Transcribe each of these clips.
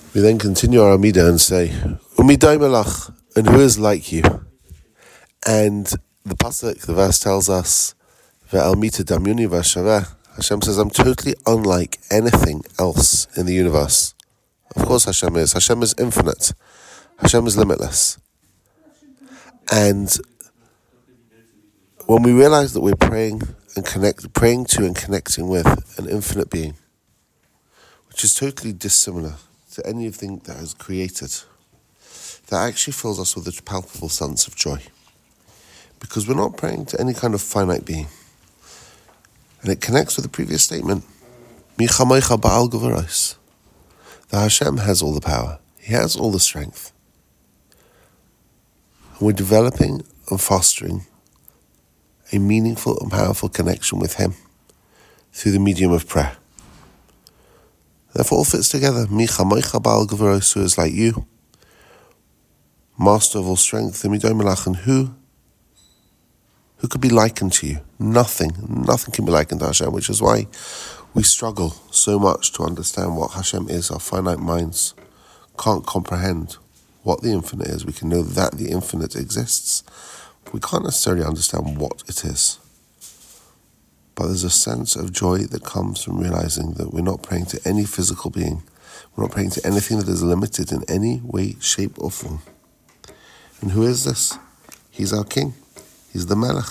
We then continue our Amidah and say, Umidai Melach, and who is like you? And the pasuk, the verse tells us, Ve'al mita damyuni v'ashaveh. Hashem says, I'm totally unlike anything else in the universe. Of course Hashem is. Hashem is infinite. Hashem is limitless. And when we realize that we're praying to and connecting with an infinite being, which is totally dissimilar to anything that is created, that actually fills us with a palpable sense of joy. Because we're not praying to any kind of finite being. And it connects with the previous statement, Mi chamoicha ba'al gevuros. That Hashem has all the power. He has all the strength. And we're developing and fostering a meaningful and powerful connection with Him through the medium of prayer. Therefore, all fits together. Mi chamoicha ba'al gevuros, who is like you, master of all strength, and midai melach, and who could be likened to you? Nothing can be likened to Hashem, which is why we struggle so much to understand what Hashem is. Our finite minds can't comprehend what the infinite is. We can know that the infinite exists. We can't necessarily understand what it is. But there's a sense of joy that comes from realizing that we're not praying to any physical being. We're not praying to anything that is limited in any way, shape, or form. And who is this? He's our King. He's the Melech.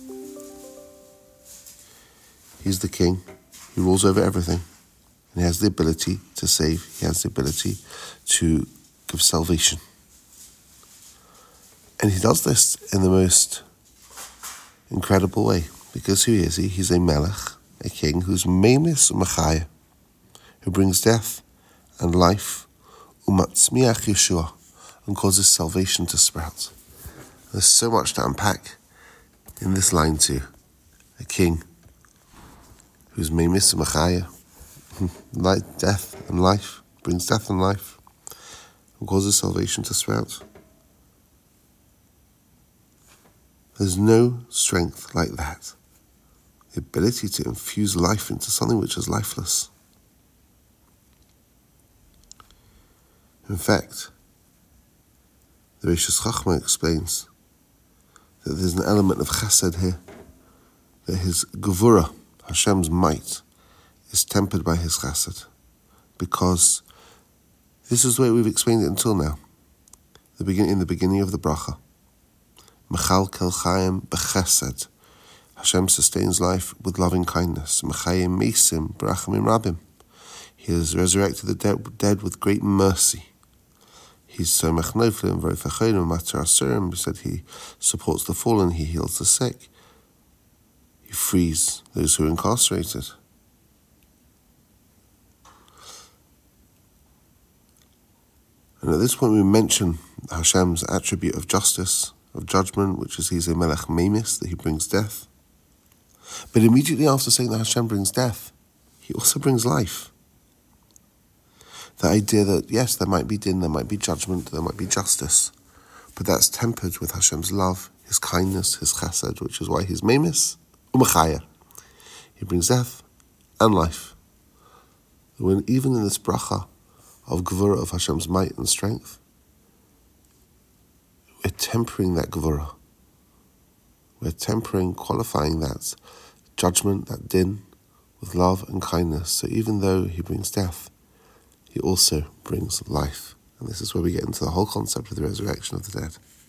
He's the King. He rules over everything. And He has the ability to save. He has the ability to give salvation. And He does this in the most incredible way. Because who is He? He's a Melech, a King, who's Memis Machaya, who brings death and life, Umatzmiach Yeshua, and causes salvation to sprout. There's so much to unpack in this line too. A King who's Memis Machaya, death and life, brings death and life, and causes salvation to sprout. There's no strength like that. The ability to infuse life into something which is lifeless. In fact, the Rishus Chachma explains that there's an element of chesed here, that His gevura, Hashem's might, is tempered by His chesed, because this is the way we've explained it until now. In the beginning of the bracha, Mechalkel Chaim b'chesed, Hashem sustains life with loving kindness. Mechayim Mesim b'rachamim rabim, He has resurrected the dead with great mercy. He's Somech Noflim v'Rofachonim Matar Asurim. He said He supports the fallen, He heals the sick, He frees those who are incarcerated. And at this point we mention Hashem's attribute of justice, of judgment, which is He's a Melech Memis, that He brings death. But immediately after saying that Hashem brings death, He also brings life. The idea that, yes, there might be din, there might be judgment, there might be justice, but that's tempered with Hashem's love, His kindness, His chesed, which is why He's Memis Umachaya. He brings death and life. When even in this bracha of gevura, of Hashem's might and strength, we're tempering that gevura. We're tempering, qualifying that judgment, that din, with love and kindness. So even though He brings death, He also brings life. And this is where we get into the whole concept of the resurrection of the dead.